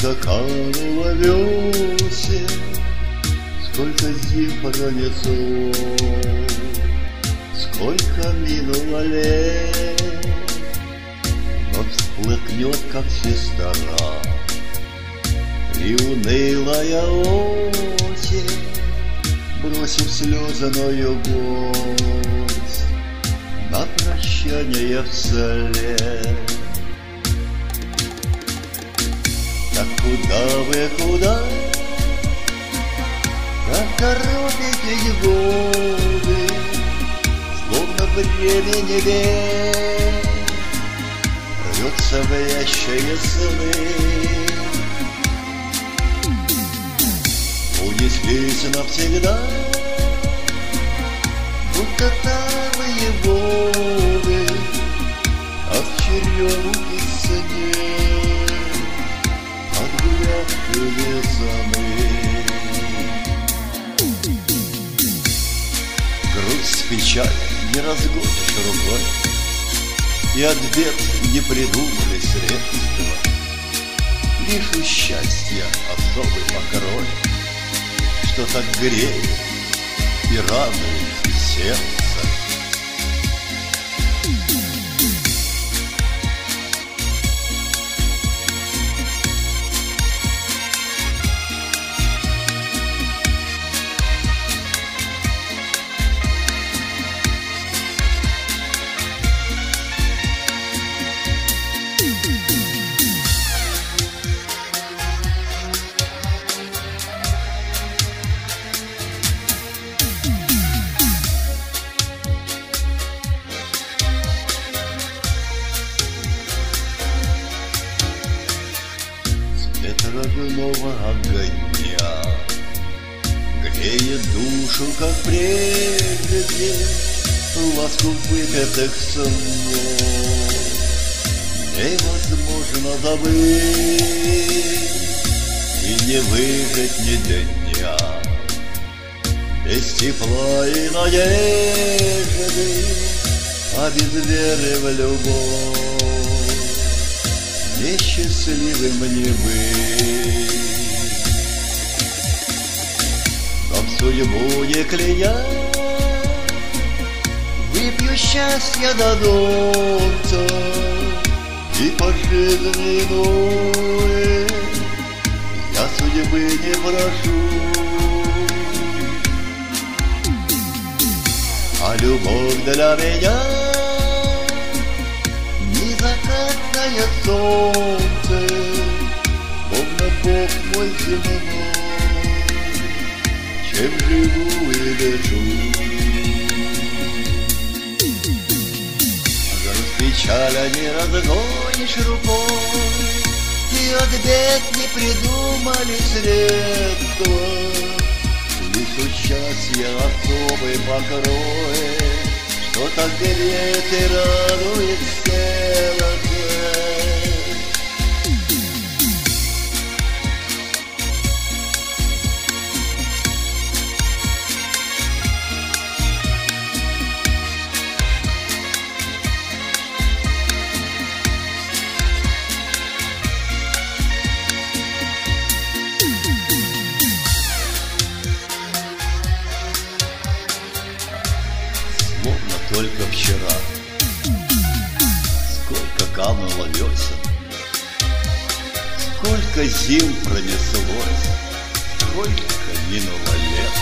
Сколько кануло весен, сколько зим пронесло, сколько минуло лет, но всплакнет, как сестра, и унылая осень, бросив слезанную гость на прощание вслед. Так куда вы, куда? Как торопитесь годы, словно времени век, рвется вящие сны. Унеслись навсегда, будто талые воды от черемухи снег, отгулявшие весны. Грусть, печаль не разгонишь рукой, и от бед не придумали средства. Лишь у счастья особый покрой, что так греет и радует сердце. Родного огня греет душу, как прежде, ласку выпитых снов невозможно забыть и не выжить ни дня без тепла и надежды, а без веры в любовь несчастливым не быть. Как судьбу не кляня, выпью счастье до донца и по жизни иной я судьбы не прошу. А любовь для меня закатное солнце, словно Бог мой земной, чем живу и дышу. Грусть, печаля не разгонишь рукой, и от бед не придумали средства. Лишь у счастья особый покрой, что так греет и радует сердце. Словно только вчера сколько кануло весен, сколько зим пронеслось, сколько минуло лет.